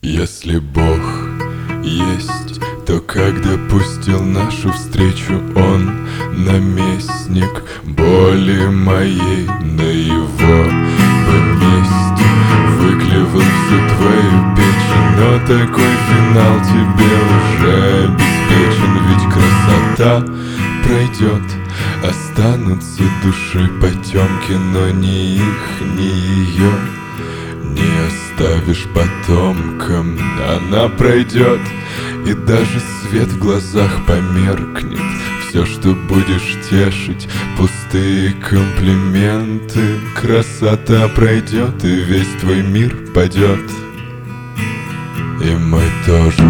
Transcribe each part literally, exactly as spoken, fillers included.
Если Бог есть, то как допустил нашу встречу Он, наместник боли моей, на его бы месте выклевал всю твою печень. Но такой финал тебе уже обеспечен, ведь красота пройдет, останутся души потемки, но ни их, ни ее не оставишь потомкам. Она пройдет, и даже свет в глазах померкнет. Все, что будешь тешить, пустые комплименты. Красота пройдет, и весь твой мир падет, и мой тоже.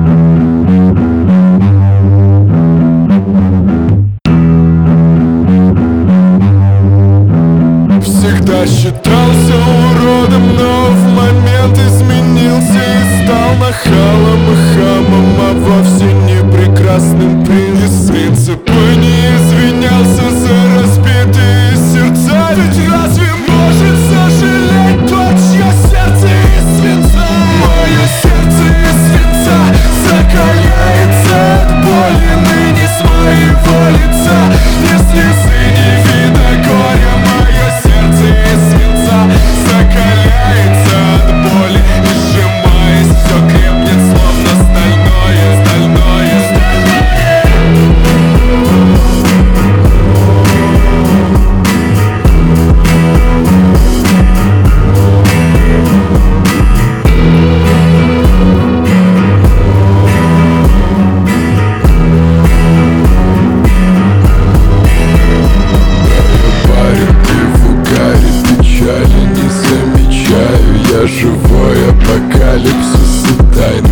Всегда считался уродом, но в момент изменился и стал нахалом и хамом, а вовсе не прекрасным принцем. Из принципа не извинялся за разбитые сердца. Ведь разве может сожалеть тот, чье сердце из свинца? Мое сердце из свинца закаляется от боли ныне с моего лица. Ни слезы, ни вида горя, мое сердце из свинца закаляется от боли, и сжимаясь, все крепнет, словно стальное, стальное, стальное. Парень, ты в угаре печали не замечаю. Я живой апокалипсис и тайна